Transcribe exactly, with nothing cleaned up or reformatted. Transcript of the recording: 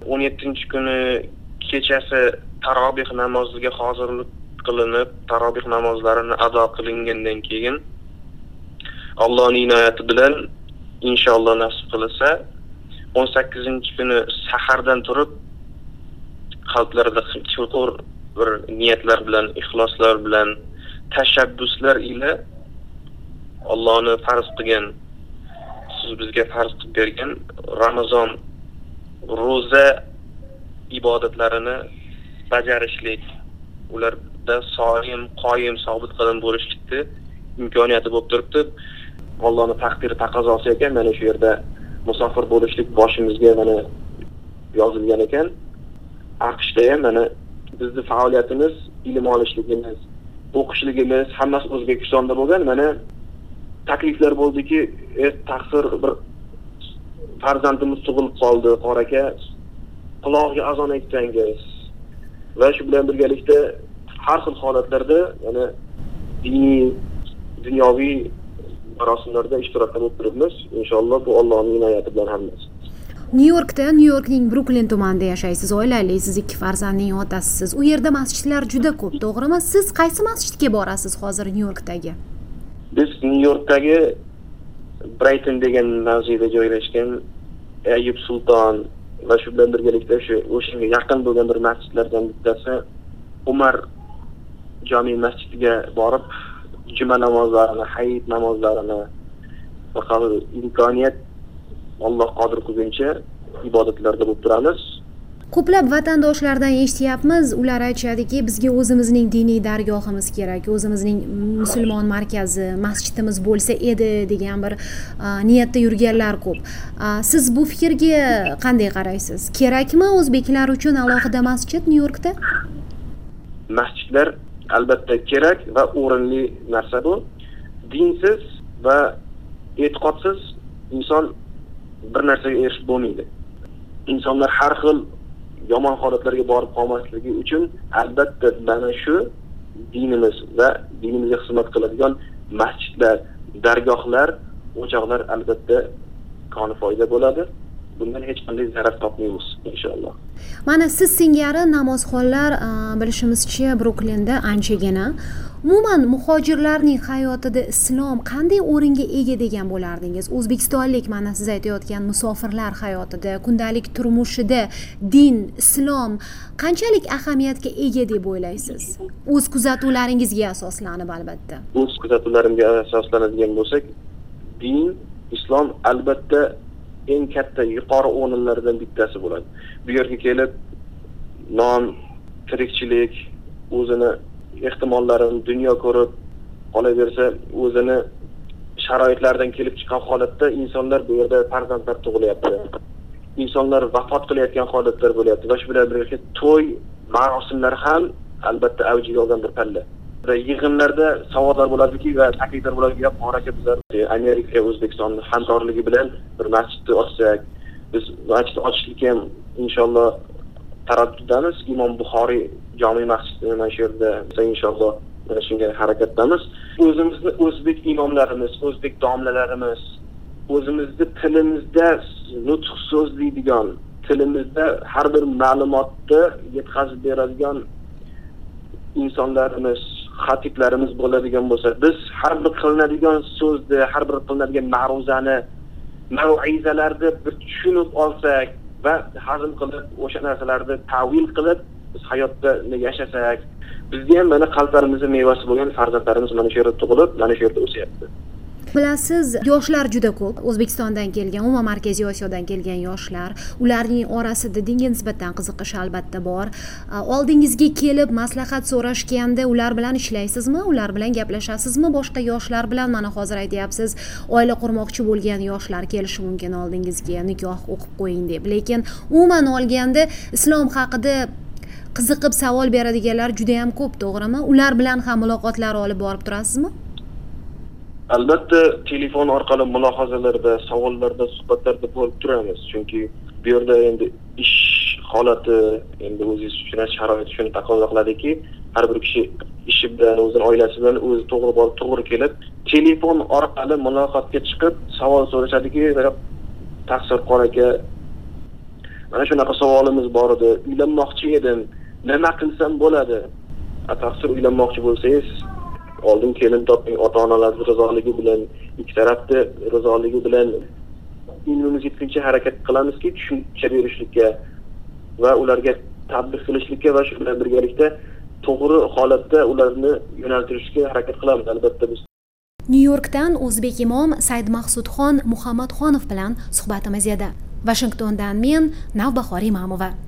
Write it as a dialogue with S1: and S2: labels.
S1: o'n yettinchi kuni kechasi taroveh namoziga hozirlik qilinib, taroveh namozlarini ado qilingandan keyin Allohning inoyati bilan inshaalloh nasib qilsa o'n sakkizinchi kuni sahardan turib qalblarda chuqur bir niyatlar bilan, ixloslar bilan, tashabbuslar ila Allohning farz qilgan, siz bizga farz qilib bergan Ramazon ro'za ibodatlarini bajarishlik, ularda so'yim, qoyim, sobit qadam bo'lishlikni imkoniyati bo'lib turibdi. Allohning taqdiri taqozosi ekan, mana shu yerda musofir bo'lishlik boshimizga mana yozilgan ekan. AQShda ham mana bizning faoliyatimiz, ilm olishligimiz, o'qishligimiz hammasi O'zbekistonda bo'lgan. Mana takliflar bo'ldiki, "Er taqsir bir farzandimiz tug'ilib qoldi, qor aka, quloqga azon aytsangiz." Va shu bilan birgalikda har xil holatlarda yana diniy, dunyoviy marosimlarda ishtirok qilib turibmiz. Inshaalloh bu Allohning inoyati bilan hammasi.
S2: Nyu-Yorkda, Nyu-Yorkning Bruklin tumanida yashaysiz, oilaliisiz, ikki farzandning otasisiz. U yerda masjidlar juda ko'p, to'g'rimi? Siz qaysi masjidga borasiz hozir Nyu-Yorkdagi?
S1: Biz Nyu-Yorkdagi Brighton degan mavzeda joylashgan Ayub Sulton va shu bilan birgalikda shu o'shanga yaqin bo'lgan bir masjidlardan bittasi Umar jami masjidiga borib juma namozlarini, hayit namozlarini faqat imkoniyat Alloh qodir qilguncha ibodatlarda bo'lib turamiz.
S2: Ko'plab vatandoshlardan eshityapmiz, ular aytishadiki, bizga o'zimizning diniy dargohimiz kerak, o'zimizning musulmon markazi, masjidimiz bo'lsa edi degan bir niyatda yurganlar ko'p. Siz bu fikrga qanday qaraysiz? Kerakmi o'zbeklar uchun alohida masjid Nyu-Yorkda?
S1: Masjidlar albatta kerak va o'rinli narsa bu. Dinsiz va e'tiqodsiz inson bir narsaga erishib bo'lmaydi. Insonlar har xil yomon holatlarga borib qolmasligi uchun albatta mana shu dinimiz va dinimizga xizmat qiladigan masjidlar, dargohlar, o'choqlar albatta koni foyda bo'ladi. Bundan hech qanday zarar topmaymiz inshaalloh.
S2: Mana siz singari namozxonlar bilishimizcha Bruklinda anchagina. Umuman muhojirlarning hayotida islom qanday o'ringa ega degan bo'lardingiz? O'zbekistonlik, mana siz aytayotgan musofirlar hayotida, kundalik turmushida din, islom qanchalik ahamiyatga ega deb o'ylaysiz? O'z kuzatuvlaringizga asoslanib albatta.
S1: O'z kuzatuvlarimga asoslanadigan bo'lsak, din, islom albatta eng katta yuqori o'rinlardan bittasi bo'ladi. Bu yerga kelib non, tirikchilik, o'zini ehtimollarini dunyo ko'rib qolaversa, o'zini sharoitlardan kelib chiqqan holatda insonlar bu yerda farzandlar tug'ilyapti. Insonlar vafot qilayotgan holatlar bo'lyapti. Va shu bilan birga to'y marosimlari ham albatta avjiga olgan bir palla. Va yig'inlarda savollar bo'ladiki va takliflar bo'ladiki, "Qor aka, bizlar Amerika, O'zbekiston hamkorligi bilan bir masjidni ochsak, biz masjid ochishga ham inshaalloh taraddudamiz. Imom Buxoriy jami masjidi mana shu yerda inshaalloh mana shunga harakatdamiz. O'zimizni o'zbek imomlarimiz, o'zbek domlalarimiz, o'zimizni tilimizda nutq so'zlaydigan, tilimizda har bir ma'lumotni yetkazib beradigan insonlarimiz, xatiblarimiz bo'ladigan bo'lsa, biz har bir qilinadigan so'zni, har bir qilinadigan ma'ruzani, mav'izalarni bir tushunib olsak va hazm qilib, o'sha narsalarni ta'vil qilib biz hayotda yashasak, bizga ham mana qalblarimizning mevasi bo'lgan farzandlarimiz mana shu yerda tug'ilib, mana shu yerda o'syapti.
S2: Bilasiz, yoshlar juda ko'p. O'zbekistondan kelgan, umuman Markaziy Osiyodan kelgan yoshlar, ularning orasida dinga nisbatan qiziqish albatta bor. Oldingizga kelib maslahat so'rashganda ular bilan ishlaysizmi? Ular bilan gaplashasizmi? Boshqa yoshlar bilan mana hozir aytyapsiz, oila qurmoqchi bo'lgan yoshlar kelishi mumkin oldingizga, nikoh o'qib qo'ying deb. Lekin umuman olganda islom haqida qiziqib savol beradiganlar juda ham ko'p, to'g'rimi? Ular bilan ham muloqotlar olib borib turasizmi?
S1: Albatta telefon orqali mulohazalarda, savollarda, suhbatlarda bo'lib turamiz. Chunki bu yerda endi ish holati, endi o'zingiz tushunasiz, sharoit shuni taqozo qiladiki, har bir kishi ishi bilan, o'zining oilasi bilan o'zi to'g'ri borib, to'g'ri kelib, telefon orqali muloqotga chiqib savol so'rashadiki, "Taqsir qor aka, mana shunaqa savolimiz bor edi. Uylanmoqchi edim, nima qilsam bo'ladi? Taqsir uylanmoqchi bo'lsangiz, oldin kelin toping, ota-onalar rizoligi bilan, ikki tarafni rizoligi bilan ilmimiz yetguncha harakat qilamizki, tushuncha berishlikka va ularga tatbiq qilishlikka va shu bilan birgalikda to'g'ri holatda ularni yo'naltirishga harakat qilamiz albatta biz.
S2: Nyu-Yorkdan o'zbek imom Saidmaqsudxon Muhammadxonov bilan suhbatimiz edi. Washingtondan men Navbahor Imamova.